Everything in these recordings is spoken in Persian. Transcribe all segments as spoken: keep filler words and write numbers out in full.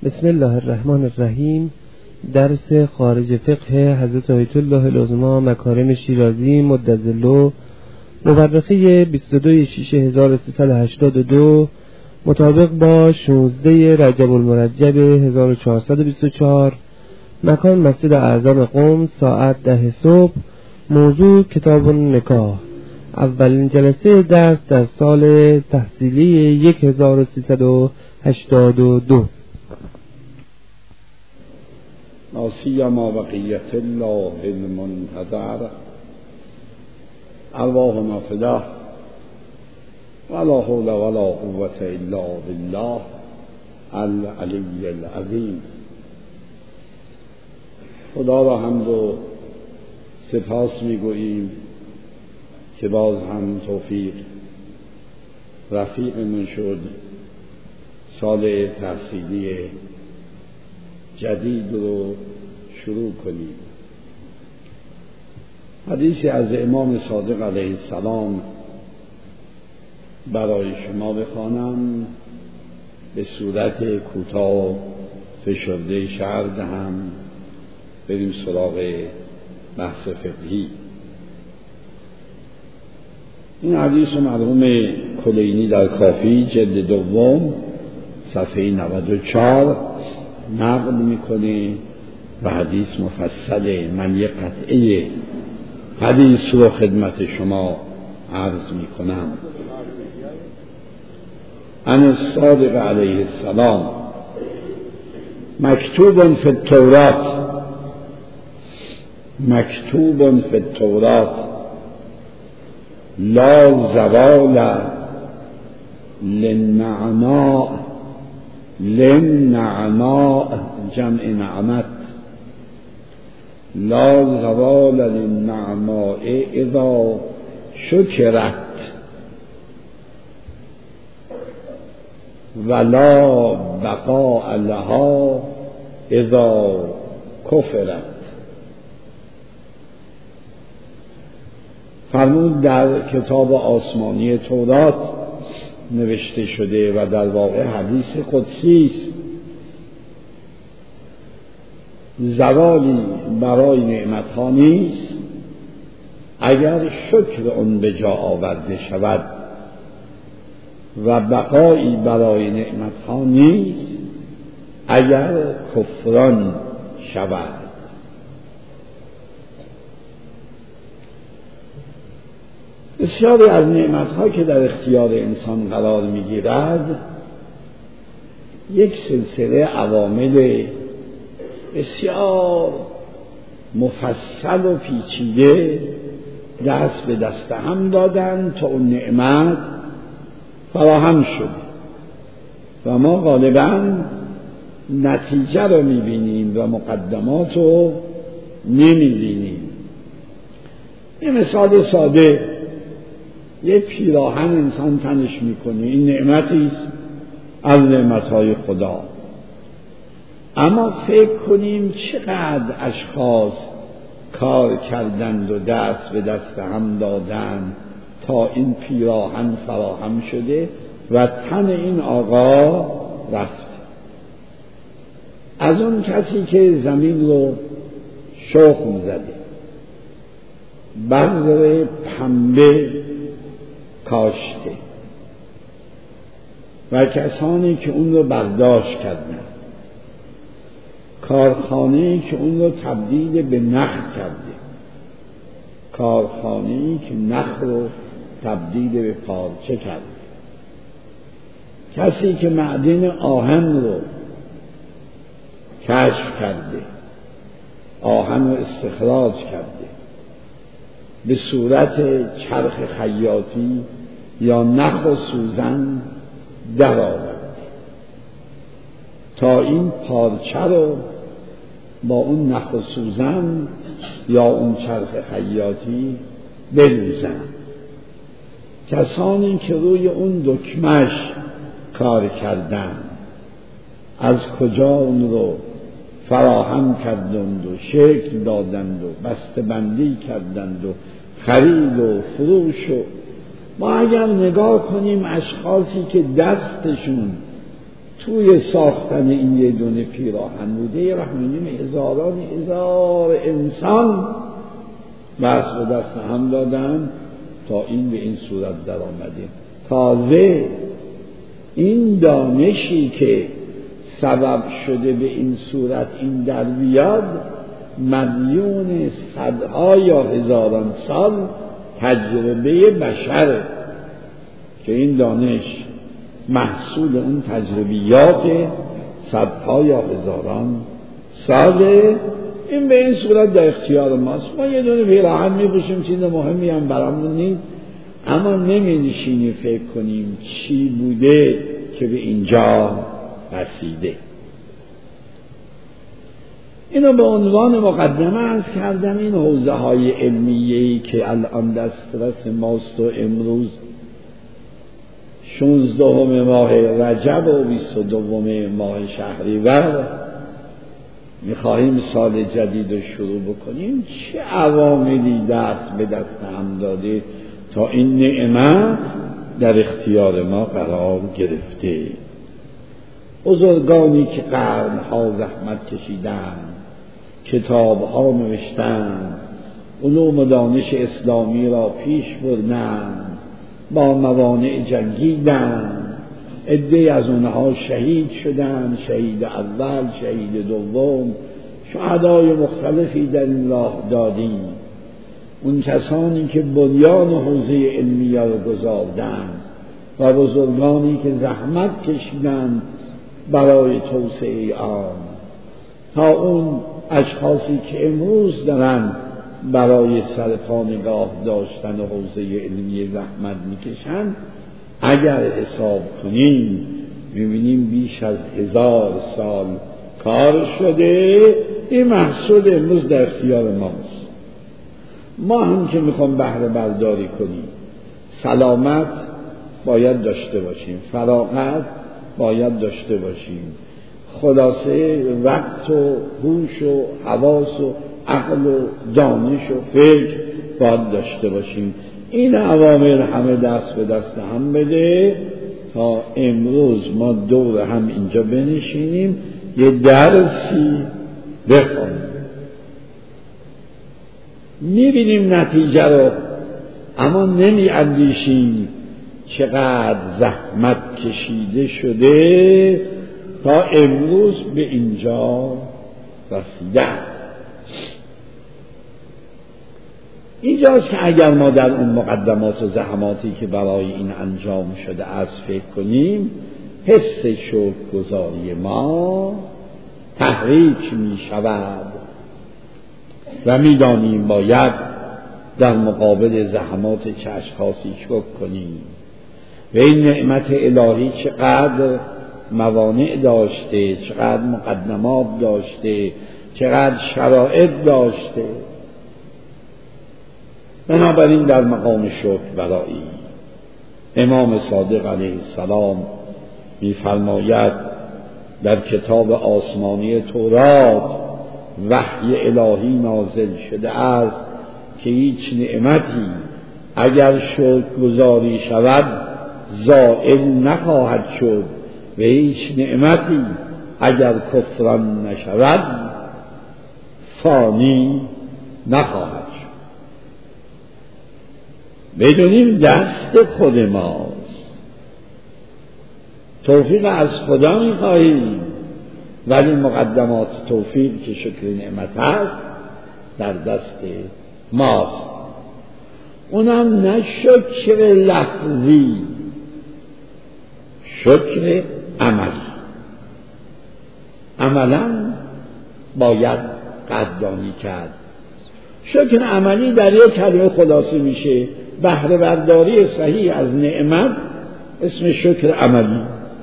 بسم الله الرحمن الرحیم. درس خارج فقه حضرت آیت الله العظمی مکارم شیرازی مدظله مورخه بیست و دو شش هزار و سیصد و هشتاد و دو مطابق با شانزده رجب المرجب هزار و چهارصد و بیست و چهار. مکان مسجد اعظم قم، ساعت ده صبح. موضوع کتاب نکاح. اولین جلسه درس در سال تحصیلی یک هزار و سیصد و هشتاد و دو. ناسیما بقیت الله المنتظر ارواحنا فداه ولا حول ولا قوة الا بالله العلی العظیم. خدا را حمد و سپاس میگوییم که باز هم توفیق رفیقمون شد سال تحصیلی جدید رو شروع کنیم. حدیثی از امام صادق علیه السلام برای شما بخوانم، به صورت کوتاه فشرده شرح دهم، بریم سراغ بحث فقهی. این حدیث مرحوم کلینی در کافی جلد دوم صفحه نود و چهار نقل میکنه و حدیث مفصله. من یک قطعه حدیث رو خدمت شما عرض میکنم. عن الصادق علیه السلام مکتوب فی التورات مکتوب فی التورات لا زوال للنعماء للنعماء جمع نعمت لا زوال للنعماء اذا شکرت ولا بقاء لها اذا کفرت. فرمود در کتاب آسمانی تورات نوشته شده و در واقع حدیث قدسی است. زوالی برای نعمتها نیست اگر شکر اون به جا آورده شود و بقایی برای نعمتها نیست اگر کفران شود. بسیاری از نعمتها که در اختیار انسان قرار میگیرد یک سلسله عوامل بسیار مفصل و پیچیده دست به دست هم دادن تا اون نعمت فراهم شد و ما غالباً نتیجه رو میبینیم و مقدمات رو نمیبینیم. یه مثال ساده، یه پیراهن انسان تنش میکنه، این نعمتی است از نعمتهای خدا، اما فکر کنیم چقدر اشخاص کار کردند و دست به دست هم دادند تا این پیراهن فراهم شده و تن این آقا رفت. از اون کسی که زمین رو شخم زده، بذر پنبه کاشته و کسانی که اون رو برداشت کردن، کارخانه‌ای که اون رو تبدیل به نخل کرده، کارخانه‌ای که نخل رو تبدیل به پارچه کرده، کسی که معدن آهن رو کشف کرده، آهن رو استخراج کرده، به صورت چرخ خیاطی یا نخ و سوزن در آورد تا این پارچه رو با اون نخ و سوزن یا اون چرخ خیاطی بلوزن. کسانی که روی اون دکمش کار کردن از کجا اون رو فراهم کردند و شکل دادند و بسته بندی کردند و خرید و فروش. و ما اگر نگاه کنیم اشخاصی که دستشون توی ساختن این یه دونه پیراهن بوده و می‌بینیم هزاران هزار انسان بس به دست هم دادن تا این به این صورت در آمده. تازه این دانشی که سبب شده به این صورت این در بیاد مدیون صدها یا هزاران سال تجربه بشره که این دانش محصول اون تجربیات صدها یا هزاران ساله. این به این صورت در اختیار ماست. ما یه دونه پیراهن می‌پوشیم، چیز مهمی هم برامون نیست، اما نمی‌نشینیم فکر کنیم چی بوده که به اینجا رسیده. اینو به عنوان مقدمه عرض کردم. این حوزه های علمیه‌ای که الان دسترس ماست و امروز شانزدهم ماه رجب و بیست و دوم ماه شهریور میخواهیم سال جدید رو شروع بکنیم، چه عواملی دست به دست هم داده تا این نعمت در اختیار ما قرار گرفته. بزرگانی که قرنها زحمت کشیدن، کتابها نوشتن، علوم و دانش اسلامی را پیش بردن، با موانع جنگیدن، عده از اونها شهید شدن، شهید اول، شهید دوم، شهدای مختلفی در این راه دادیم. اون کسانی که بنیان حوزه علمیه را گذاردن و بزرگانی که زحمت کشیدن برای توسعه آن، تا اون اشخاصی که امروز دارن برای سرپا نگاه داشتن حوزه علمی زحمت میکشن، اگر حساب کنیم میبینیم بیش از هزار سال کار شده. این محصول امروز در اختیار ماست. ما هم که میخوام بهره برداری کنیم، سلامت باید داشته باشیم، فراغت باید داشته باشیم، خلاصه وقت و هوش و حواس و عقل و دانش و فکر باید داشته باشیم. این عوامل همه دست به دست هم بده تا امروز ما دور هم اینجا بنشینیم، یه درسی بخونیم، میبینیم نتیجه رو، اما نمی اندیشیم چقدر زحمت کشیده شده تا امروز به اینجا رسیده. اینجاست که اگر ما در اون مقدمات و زحماتی که برای این انجام شده از فکر کنیم، حس شکرگزاری ما تحریک می شود و می دانیم باید در مقابل زحمات چه اشخاصی شکر کنیم و این نعمت الهی چقدر موانع داشته، چقدر مقدمات داشته، چقدر شرایط داشته. بنابراین در مقام شکر برایی امام صادق علیه السلام می‌فرماید در کتاب آسمانی تورات وحی الهی نازل شده است که هیچ نعمتی اگر شکرگزاری شود زائل نخواهد شد و هیچ نعمتی اگر کفران نشود فانی نخواهد شد. بدونیم دست خود ماست، توفیق از خدا می‌خواهیم، ولی مقدمات توفیق که شکر نعمت هست در دست ماست. اونم نه شکر لفظی، شکر عملی. عملا باید قدردانی کرد. شکر عملی در یک کلمه خلاصه میشه، بهره برداری صحیح از نعمت اسم شکر عملی.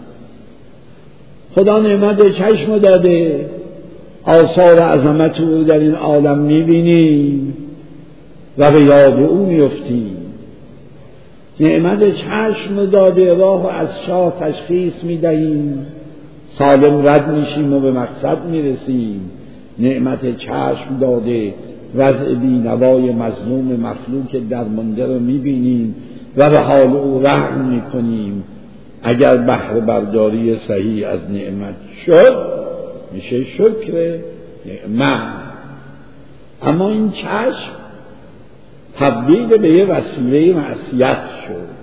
خدا نعمت چشم داده، آثار عظمت او در این عالم میبینیم و به یاد او میفتیم. نعمت چشم داده، راه از شاه تشخیص میدهیم، سالم رد میشیم و به مقصد میرسیم. نعمت چشم داده، وضع بینوای مظلوم مفلوک درمانده رو میبینیم و به حال او رحم میکنیم. اگر بهره برداری صحیح از نعمت شد میشه شکر نعمت. اما این چشم تبدیل به یه وسیله معصیت شد.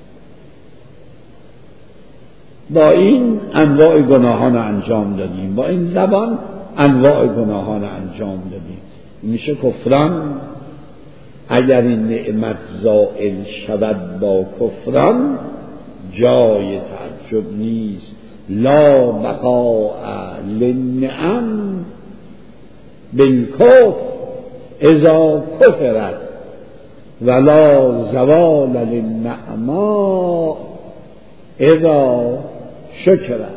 با این انواع گناهان رو انجام دادیم، با این زبان انواع گناهان رو انجام دادیم. میشه کفران. اگر این نعمت زائل شود با کفران جای تعجب نیست. لا بقاء للنعم بالکفر اذا کفرت ولا زوال للنعماء اذا شکرت.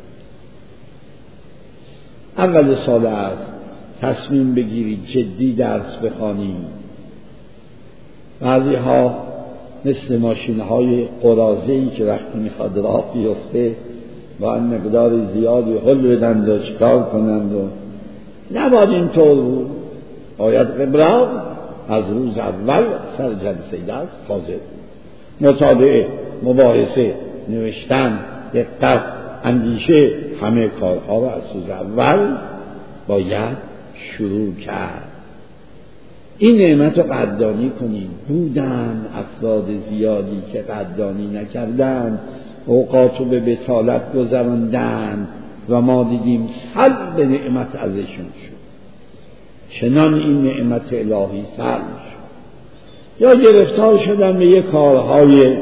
اول سال است تصمیم بگیرید جدی درس بخوانید. بعضی ها مثل ماشین های قراضه‌ای که وقتی میخواد راه بیفته با این مقدار زیادی حل بدند و چکار کنند و نباید اینطور بود. باید قبرا از روز اول سر جلسه درس حاضر مطالعه، مباحثه، نوشتن، دقت، اندیشه، همه کارها را از روز اول باید شروع کرد. این نعمت رو قدردانی کنید. بودن افراد زیادی که قدردانی نکردند، اوقات رو به بطالت گذراندند و ما دیدیم سلب نعمت ازشون شد. چنان این نعمت الهی سلب شد. یا گرفتار شدن به یک کارهای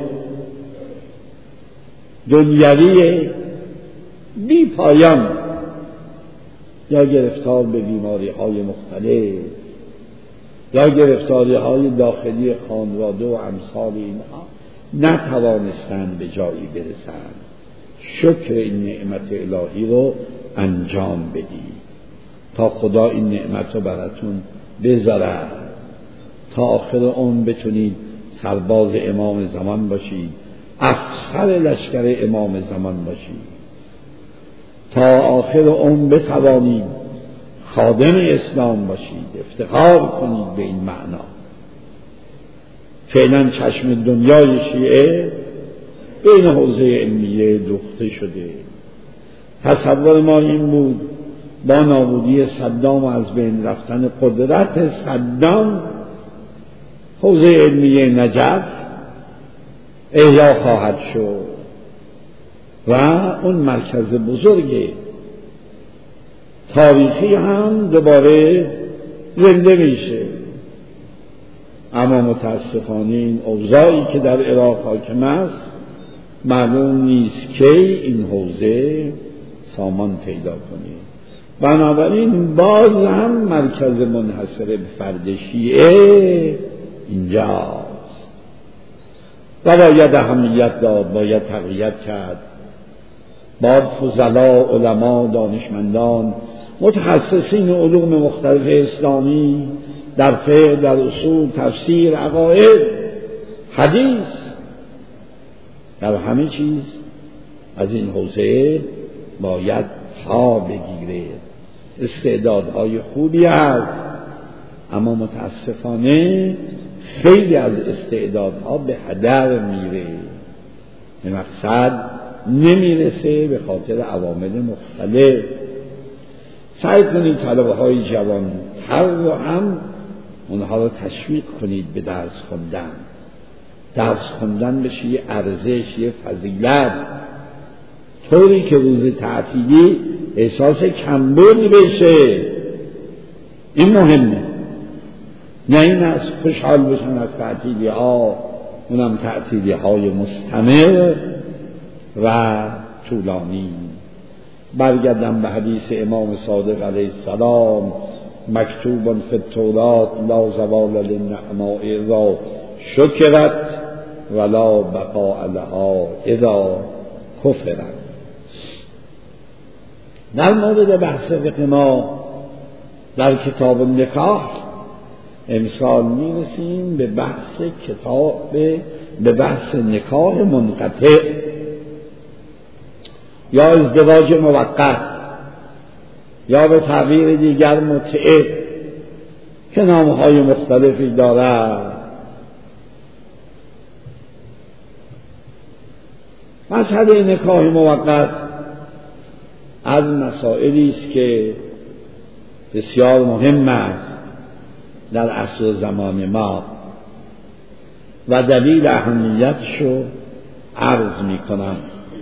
دنیوی بی پایان، یا گرفتار به بیماری های مختلف، یا گرفتاری های داخلی خانواده و امثال اینها، نتوانستند به جایی برسند. شکر این نعمت الهی رو انجام بدید تا خدا این نعمت رو براتون بذارد، تا آخر عمر بتونید سرباز امام زمان باشید، افسر لشکر امام زمان باشید، تا آخر عمر بتوانید خادم اسلام باشید، افتخار کنید به این معنا. فعلا چشم دنیای شیعه بین حوزه علمیه دوخته شده. تصور ما این بود با نابودی صدام و از بین رفتن قدرت صدام حوزه علمیه نجف احیا خواهد شد و اون مرکز بزرگ تاریخی هم دوباره زنده میشه. اما متاسفانه این اوضاعی که در عراق حاکم است معلوم نیست که این حوزه سامان پیدا کنه. بنابراین باز هم مرکز منحصر به فرد شیعه اینجاست و باید اهمیت داد، باید تقویت کرد. باید فضلا، علما، دانشمندان، متخصصین علوم مختلف اسلامی در فقه، در اصول، تفسیر، عقاید، حدیث، در همه چیز از این حوزه باید پا بگیره. استعدادهای خوبی هست، اما متاسفانه خیلی از استعدادها به هدر میره، به مقصد نمیرسه به خاطر عوامل مختلف. سعی کنید طلبه های جوان تر رو هم اونها رو تشویق کنید به درس خوندن. درس خوندن بشه یه ارزش، یه فضیلت، طوری که روز تعطیلی احساس کمبود بشه. این مهمه، نه این از خوشحال بشن از تعطیلی ها، اونم تعطیلی های مستمر و طولانی. برگردم به حدیث امام صادق علیه السلام: مکتوب فی التورات لا زوال للنعماء اذا شکرت ولا بقاء لها اذا کفرت. در مورد بحث فقه ما در کتاب نکاح امسال میرسیم به بحث کتاب به بحث نکاح منقطع یا ازدواج موقت یا به تعبیر دیگر متعه که نامهای مختلفی دارد. مسئله نکاح موقت از مسائلی است که بسیار مهم است در عصر و زمان ما و دلیل اهمیتش رو عرض می کنم.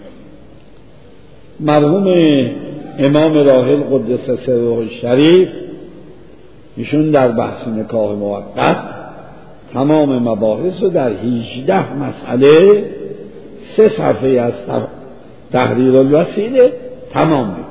مرحوم امام راحل قدس سره الشریف ایشون در بحث نکاح موقت تمام مباحث رو در هجده مسئله سه صفحه از تحریر الوسیله تمام میکنه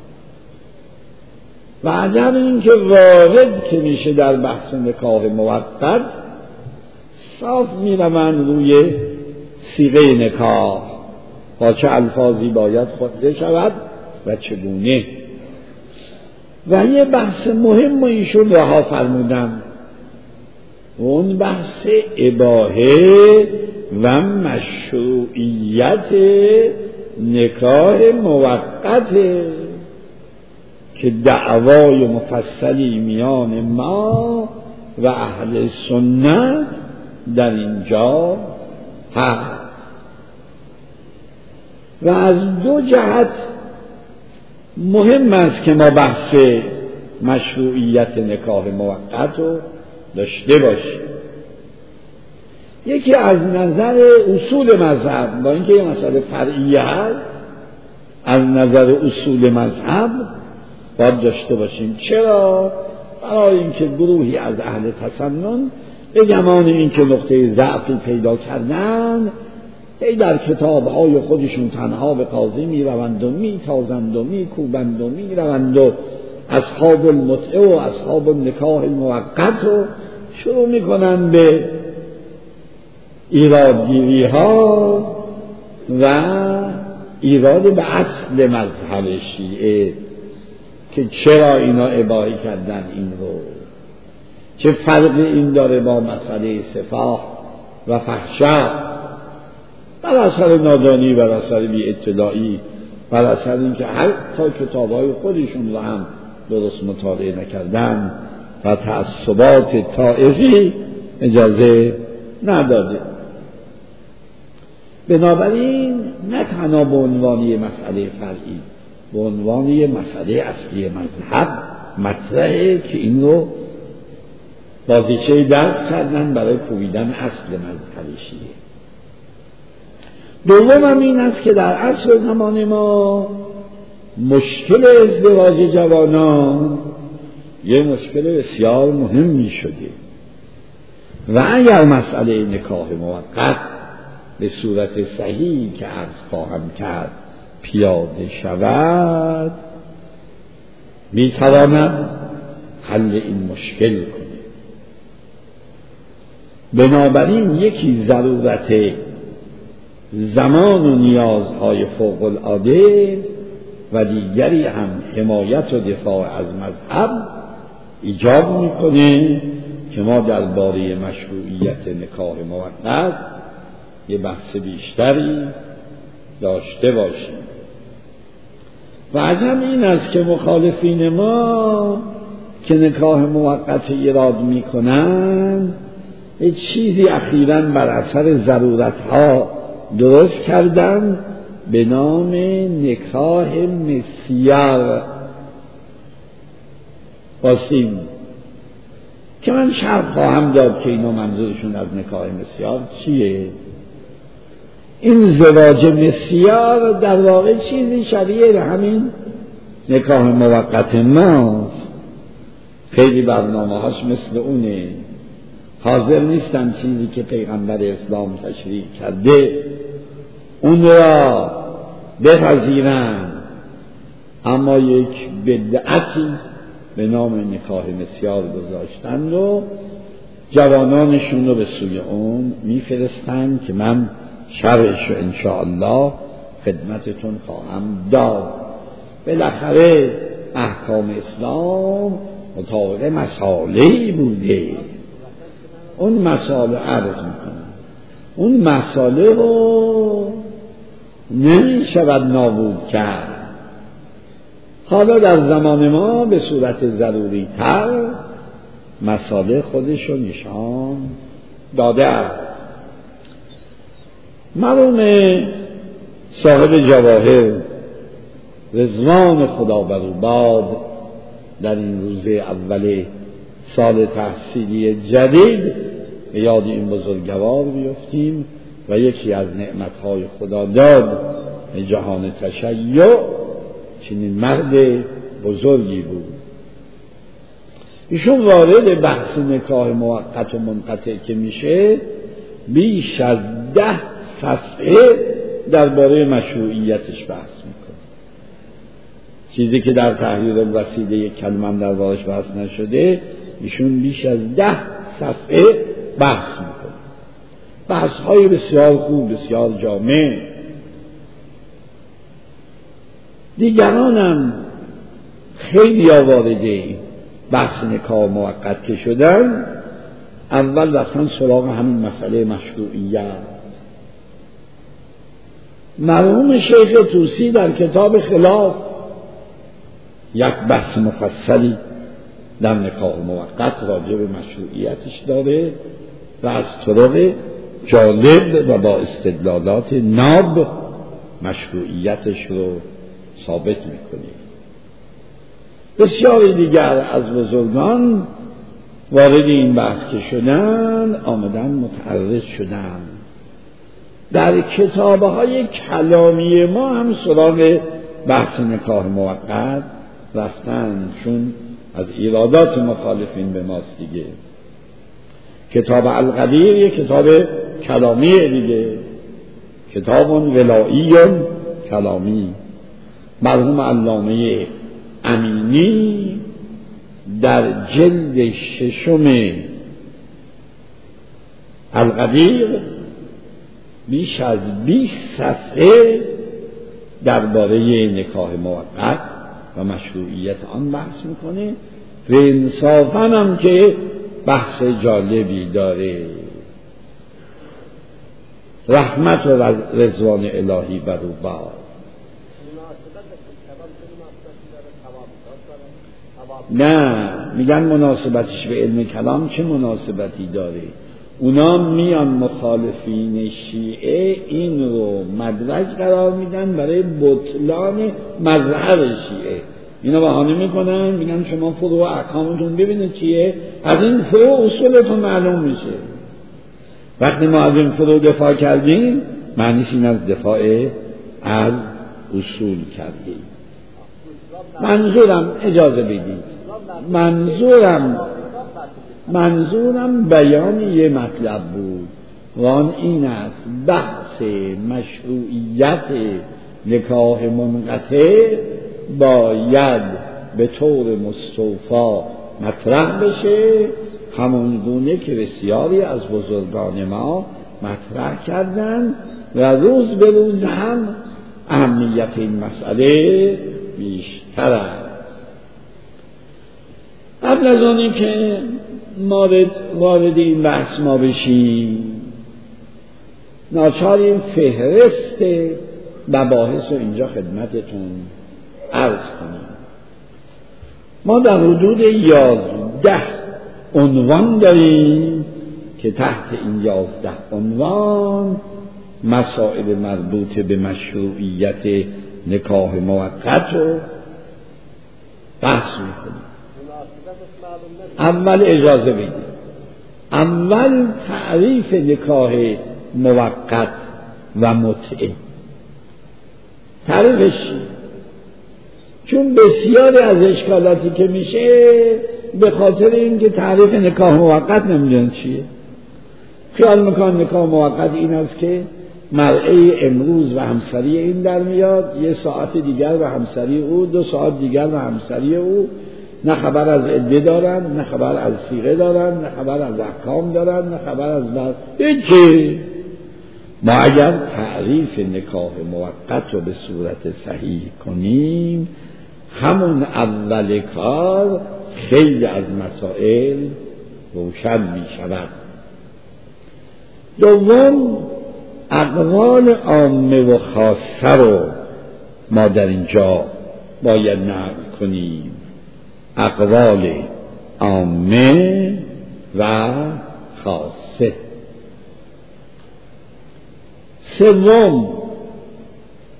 و عجب این که وارد که میشه در بحث نکاح موقت صاف میروند روی صیغه نکاح، با چه الفاظی باید خوانده شود و چگونه، و یه بحث مهم ایشون رها فرمودن، اون بحث اباحه و مشروعیت نکاح موقت که دعوای مفصلی میان ما و اهل سنت در اینجا هست و از دو جهت مهم است که ما بحث مشروعیت نکاح موقت رو داشته باشیم. یکی از نظر اصول مذهب، با اینکه یه مسئله فرعی هست، از نظر اصول مذهب باید داشته باشیم. چرا؟ برای اینکه گروهی از اهل تسنن به گمان اینکه نقطه ضعفی پیدا کردن ای در کتاب‌های خودشون تنها به قاضی می‌روند و می‌تازند و می‌کوبند و می‌روند و اصحاب المتعه و اصحاب النکاح موقت رو شروع می‌کنند به ایرادگیری ها و ایراد به اصل مذهب شیعه که چرا اینا اباحه کردن این رو، چه فرق این داره با مسئله سفاح و فحشا، بر اثر نادانی، بر اثر بی اطلاعی، بر اثر اینکه حتی کتاب‌های خودشون رو هم درست مطالعه نکردن و تعصبات طائفی اجازه نداده. بنابراین نه تنها به عنوان یه مسئله فرعی، به عنوان یه مسئله اصلی مذهب مطرحه که این رو بازیچه دست کردن برای کوبیدن اصل مذهب شیعه. دوم هم این است که در عصر زمان ما مشکل ازدواج جوانان یه مشکل بسیار مهمی شده و اگر مسئله نکاح موقت به صورت صحیح که عرض خواهم کرد پیاده شود میتواند حل این مشکل کنه. بنابراین یکی ضرورت زمان و نیازهای فوق العاده و دیگری هم حمایت و دفاع از مذهب ایجاب میکنه که ما درباره مشروعیت نکاح موقت یه بحث بیشتری داشته باشیم. و عجب این است که مخالفین ما که نکاح موقت ایراد میکنن یه چیزی اخیراً بر اثر ضرورتها درست کردن به نام نکاح مسیار قاسم که من شرح خواهم داد که اینا منظورشون از نکاح مسیار چیه. این زواج مسیار در واقع چیزی شبیه به همین نکاح موقت ماست. خیلی برنامه هاش مثل اونه، حاضر نیستن چیزی که پیغمبر اسلام تشریح کرده اون را بپذیرن، اما یک بدعتی به نام نکاح مسیار گذاشتن و جوانانشون رو به سوی اون میفرستن که من شرحش رو انشاءالله خدمتتون خواهم داد. بالاخره احکام اسلام مطابق مسائلی بوده، اون مسائل عرض میکنم، اون مسائل رو نمی شود نابود کرد. حالا در زمان ما به صورت ضروری تر مسائل خودش رو نشان داده است. مرحوم صاحب جواهر رضوان خدا بر او باد در این روز اول سال تحصیلی جدید به یاد این بزرگوار بیفتیم و یکی از نعمتهای خدا داد به جهان تشیع چنین مرد بزرگی بود. ایشون وارد بحث نکاح موقت و منقطع که میشه بیش از ده صفحه درباره مشروعیتش بحث میکنه، چیزی که در تحریر الوسیله یک کلمه هم دربارش بحث نشده ایشون بیش از ده صفحه بحث میکنه، بحث های بسیار خوب، بسیار جامع. دیگرانم خیلی وارده بحث نکاح موقت که شدن اول رفتن سراغ همین مسئله مشروعیت. مرحوم شیخ طوسی در کتاب خلاف یک بحث مفصلی در نکاح موقت راجع به مشروعیتش داره و از طرق جالب و با استدلالات ناب مشروعیتش رو ثابت میکنه. بسیاری دیگر از بزرگان وارد این بحث که شدن آمدن متعرض شدن. در کتابهای کلامی ما هم سراغ بحث نکاح موقت رفتن، چون از ایرادات مخالفین به ماست دیگه. کتاب القدیر یک کتاب کلامی دیگه، کتاب ولایی کلامی. مرحوم علامه امینی در جلد ششم القدیر بیش از بیست صفحه درباره نکاح موقت و مشروعیت آن بحث میکنه و انصافاً هم که بحث جالبی داره. رحمت و رضوان الهی بر او باد. نه، میگن مناسبتش به علم کلام چه مناسبتی داره؟ اونا میان مخالفین شیعه این رو مدرج قرار میدن برای بطلان مذهب شیعه. اینا بهانه میکنن میگن شما فروع احکامتون ببینید چیه، از این فروع اصولتون معلوم میشه. وقتی ما از این فروع دفاع کردیم معنیش این از دفاع از اصول کردیم. منظورم اجازه بدید منظورم منظورم بیان یه مطلب بود و آن این است بحث مشروعیت نکاح منقطع باید به طور مستوفا مطرح بشه، همون گونه که بسیاری از بزرگان ما مطرح کردن و روز به روز هم اهمیت این مسئله بیشتر است. قبل از آنی که وارد این بحث ما بشیم ناچار این فهرست مباحث رو اینجا خدمتتون عرض کنیم. ما در حدود یازده عنوان داریم که تحت این یازده عنوان مسائل مربوط به مشروعیت نکاح موقت رو بحث میکنیم. اول اجازه بدید اول تعریف نکاح موقت و متعه. تعریفش چون بسیاری از اشکالاتی که میشه به خاطر اینکه تعریف نکاح موقت نمیدونن چیه. خیال میکنن نکاح موقت این است که مرعه امروز و همسری این در میاد، یه ساعت دیگر و همسری او، دو ساعت دیگر و همسری او، نه خبر از عده دارن، نه خبر از صیغه دارن، نه خبر از احکام دارن، نه خبر از بر هیچی. ما اگر تعریف نکاح موقت رو به صورت صحیح کنیم همون اول کار خیلی از مسائل روشن می شود. دوم اقوال عامه و خاصه رو ما در اینجا باید نقل کنیم، اقوال عامه و خاصه. سوم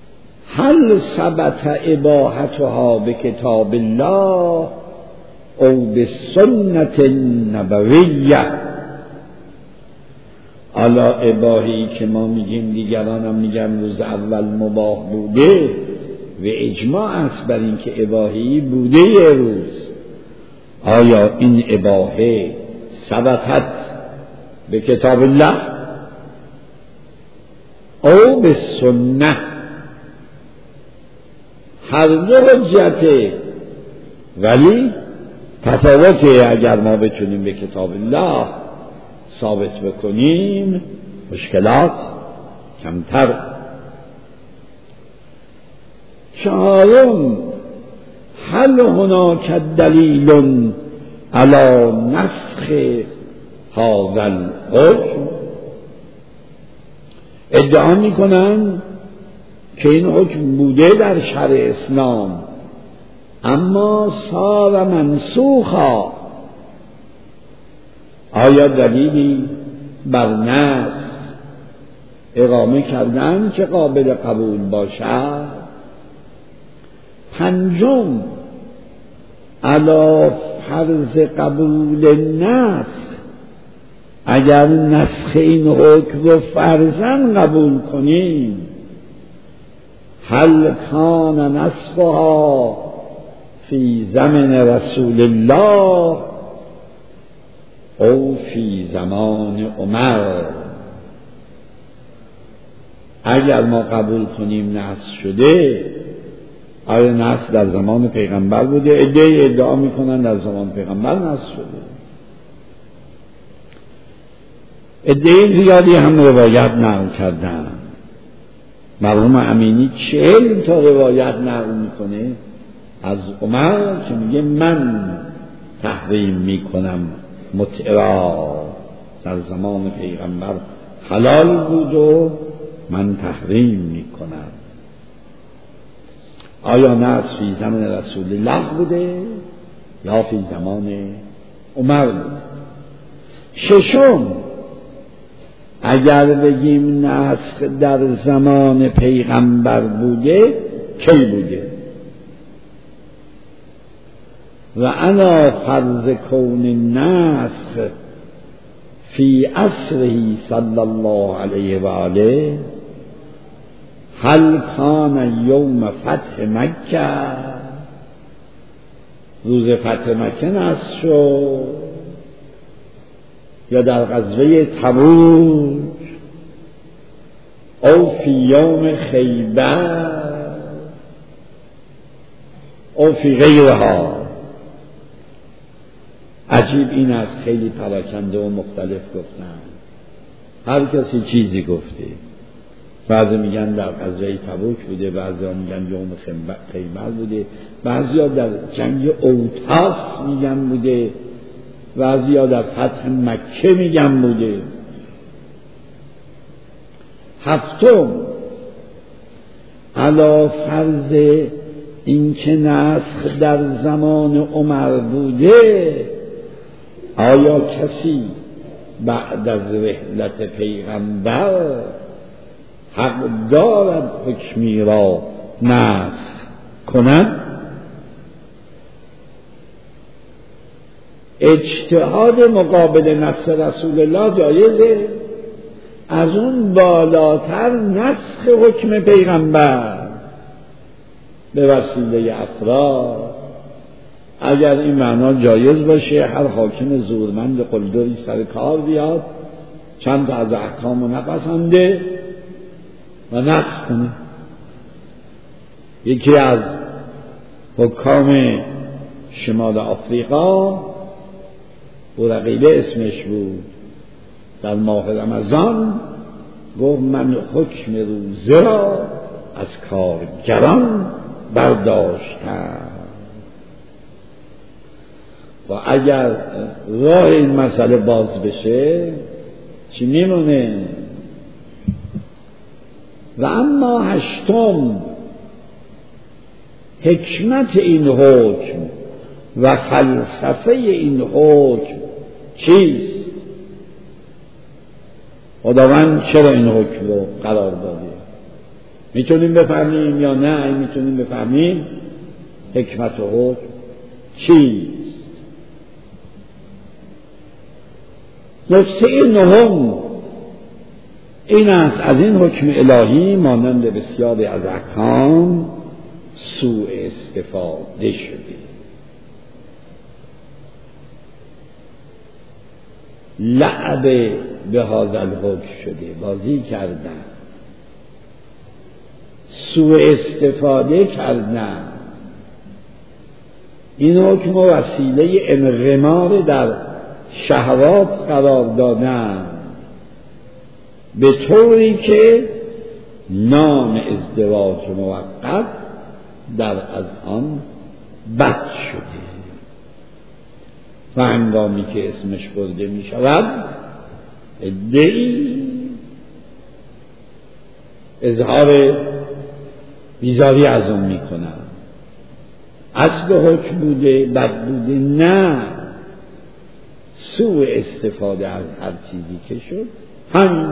هل ثبت اباحتها به کتاب الله او به سنت نبویه. حالا اباحی که ما میگیم دیگران هم میگن روز اول مباح بوده و اجماع است بر این که اباحی بوده یه روز. آیا این اباحه ثبتت به کتاب الله او به سنت؟ هر دو حجته، ولی تفاوته. اگر ما بتونیم به کتاب الله ثابت بکنیم مشکلات کمتر. چهارم، هل هناک دلیل علی نسخ هذا الحکم؟ ادعا میکنن که این حکم بوده در شرع اسلام اما صار منسوخا. آیا دلیلی بر نسخ اقامه کردن که قابل قبول باشد؟ پنجم، علی فرض قبول نسخ، اگر نسخ این حکم رو فرضاً قبول کنیم، هل کان نسخها فی زمن رسول الله او فی زمان عمر؟ اگر ما قبول کنیم نسخ شده، آیا نسخ در زمان پیغمبر بوده؟ عده‌ای ادعا میکنن در زمان پیغمبر نسخ شده. عده‌ای زیادی هم روایت نقل کردن. مرحوم امینی چهل تا روایت نقل میکنه از عمر که میگه من تحریم میکنم متعه را، در زمان پیغمبر حلال بود و من تحریم میکنم. آیا نسخ فی زمان رسول الله بوده یا فی زمان عمر بوده؟ ششم، اگر بگیم نسخ در زمان پیغمبر بوده کی بوده؟ و انا فرض کون نسخ فی عصره صلی الله علیه و آله، هل کان یوم فتح مکه، روز فتح مکه نسخ شد یا در غزوه تبوک او فی یوم خیبر او فی غیرها؟ عجیب این است، خیلی پراکنده و مختلف گفتن، هر کسی چیزی گفته. بعضی میگن در غزوه تبوک بوده، بعضی ها میگن یوم خیبر بوده، بعضی ها در جنگ اوتاس میگن بوده، بعضی ها در فتح مکه میگن بوده. هفتم، علی فرض این که نسخ در زمان عمر بوده، آیا کسی بعد از رحلت پیغمبر حق دارد حکمی را نسخ کند؟ اجتهاد مقابل نص رسول الله جایزه، از اون بالاتر نسخ حکم پیغمبر به وسیله افراد. اگر این معنا جایز باشه، هر حاکم زورمند قلدری سر کار بیاد، چند تا از احکامو نپسنده و نسخ کنه. یکی از حکام شمال آفریقا، برقیله اسمش بود، در ماه رمضان گفت من حکم روزه را از کارگران برداشتم. و اگر راه این مسئله باز بشه چی میمونه؟ و اما هشتم، حکمت این حکم و فلسفه این حکم چیست؟ خداوند چرا این حکم رو قرار داده؟ میتونیم بفهمیم یا نه میتونیم بفهمیم حکمت و حکم چیست. نکته نهم این است از این حکم الهی مانند بسیاری از احکام سوء استفاده شده. لعب به هذا الحکم شده، بازی کردن، سوء استفاده کردن، این حکم وسیله انغمار در شهوات قرار دادن به طوری که نام ازدواج موقت در از آن بد شده و هنگامی که اسمش برده می شود ادعی اظهار بیزاری از اون می کنن. اصل حکم بوده بد بوده؟ نه، سوء استفاده از هر چیزی که شد همین.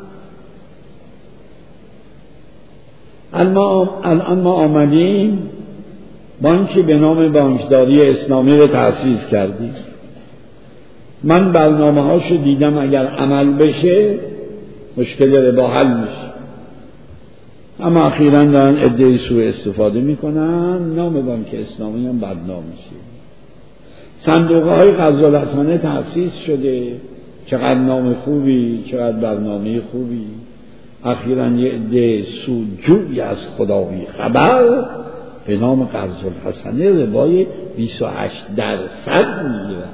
الان ما آمدیم بانکی به نام بانکداری اسلامی رو تأسیس کردیم. من برنامه هاشو دیدم، اگر عمل بشه مشکل ربا حل میشه، اما اخیراً دارن عده‌ای سوء استفاده میکنن، نام بانک اسلامی هم بدنام میشه. صندوق های قرض الحسنه تأسیس شده، چقدر نام خوبی، چقدر برنامه خوبی. اخیراً یه عده سودجوی از خداوی خبر به نام قرض الحسنه ربای بیست و هشت درصد میگیرن.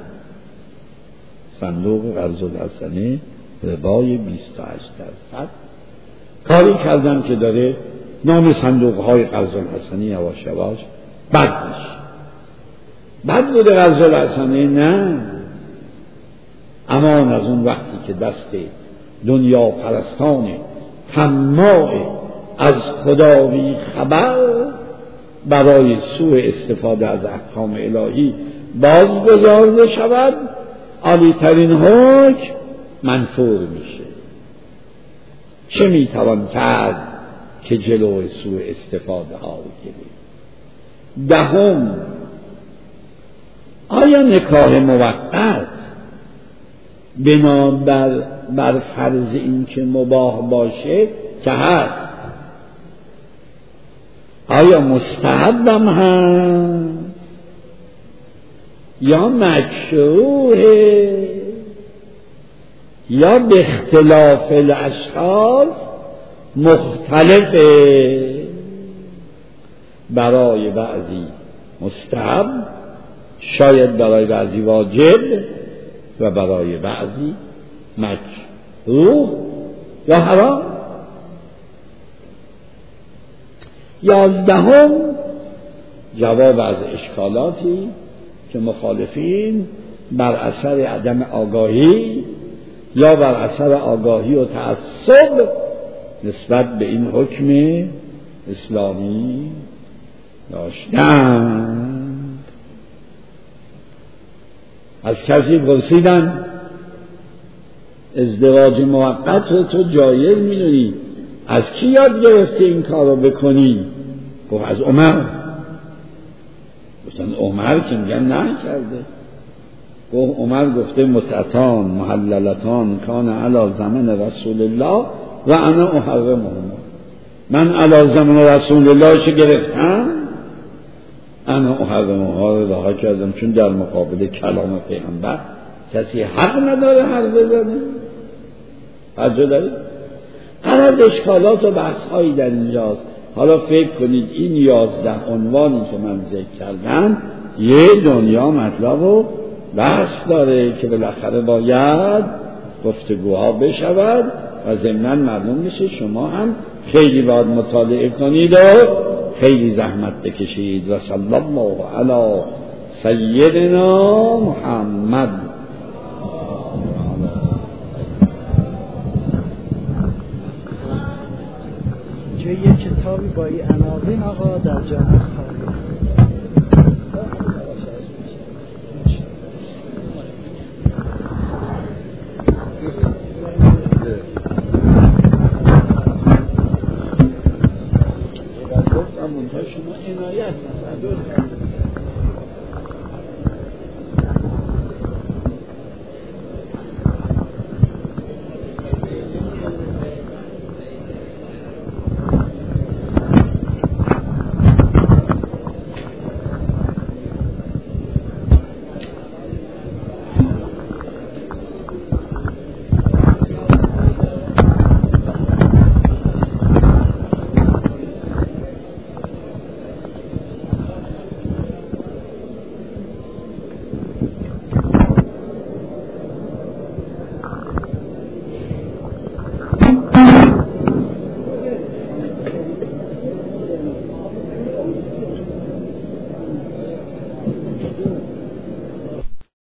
صندوق قرض الحسنه ربای بیست و هشت درصد کاری کردن که داره نام صندوق های قرض الحسنه یواش یواش بد میشه. بد بوده قرض الحسنه؟ نه، امان از اون وقتی که دست دنیا پرستان طماع از خداوی خبر برای سوء استفاده از احکام الهی بازگذارده شود، عالی ترین حکم منفور میشه. چه میتوان کرد که جلوی سوء استفاده ها رو گیریم؟ دهم، آیا نکاح موقت بنابر بر فرض این که مباح باشه که هست، آیا مستحبم هست یا مکروهه یا به اختلاف الاشخاص مختلفه؟ برای بعضی مستحب، شاید برای بعضی واجب و برای بعضی مکروه یا حرام. یازدهم، جواب از اشکالاتی که مخالفین بر اثر عدم آگاهی یا بر اثر آگاهی و تعصب نسبت به این حکم اسلامی داشتند. از کسی پرسیدن ازدواج موقت رو تو جایز میدونی، از کی یاد گرفته این کار رو بکنی؟ گفت از عمر. گفتن عمر که میگن نه کرده. گفت عمر گفته متعتان محللتان کان علی زمان رسول الله و انا احرمهما. من علی زمان رسول الله چه گرفتم؟ انا احرمهما رو رها کردم، چون در مقابل کلام پیغمبر کسی حق نداره حرف بزنه. حجه داری؟ هر از اشکالات و بحث هایی در اینجاست. حالا فکر کنید این یازده عنوانی که من ذکر کردم یه دنیا مطلب و بحث داره که بالاخره باید گفتگوها بشود و ضمناً معلوم میشه شما هم خیلی باید مطالعه کنید و خیلی زحمت بکشید. و صلی الله علی سیدنا محمد. یه کتابی با این عناوین آقا در جامعه خواهی گفتم منتها شما عنایت نفر